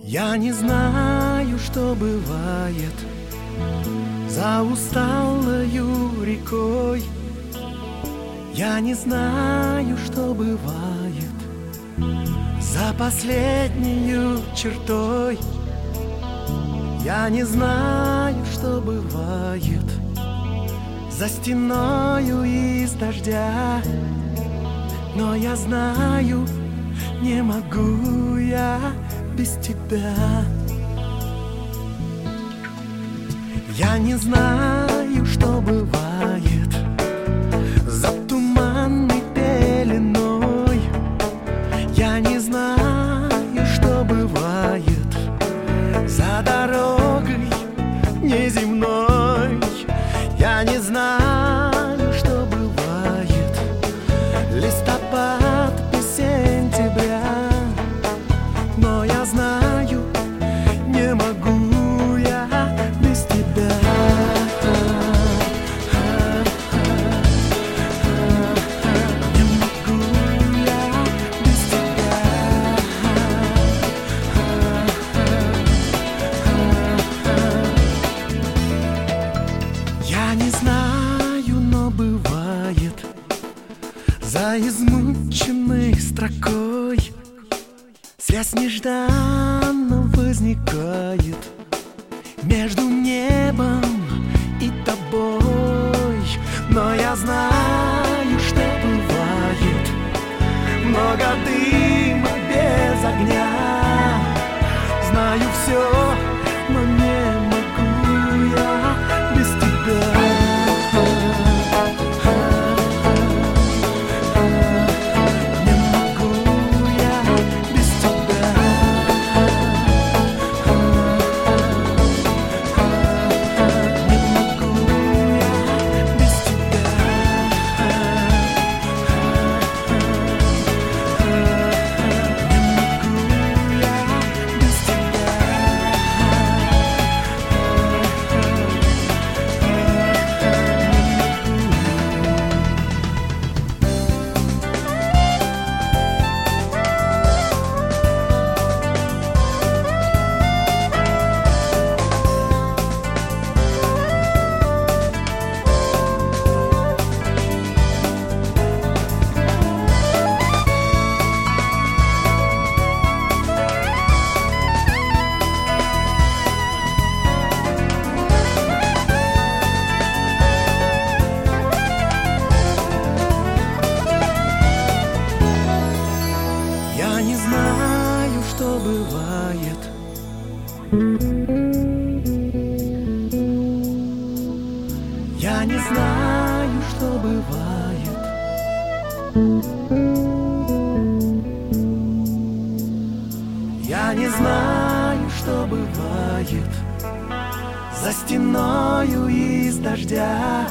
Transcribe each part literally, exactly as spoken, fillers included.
Я не знаю, что бывает за усталою рекой. Я не знаю, что бывает за последнею чертой. Я не знаю, что бывает за стеною из дождя. Но я знаю, не могу я без тебя. Я не знаю, что бывает за туманной пеленой. Я не знаю, что бывает за дорогой неземной. Я не знаю, что бывает листопад без сентября. Но я знаю, не могу я без тебя. Не могу я без тебя. Я не знаю, но бывает за измученной строкой связь нежданно возникает между небом и тобой. Но я знаю, что бывает много дыма без огня. Знаю все, но не могу я без тебя. Я не знаю, что бывает Я не знаю, что бывает Я не знаю, что бывает за стеною из дождя.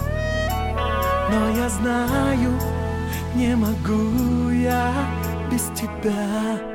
Но я знаю, не могу я без тебя.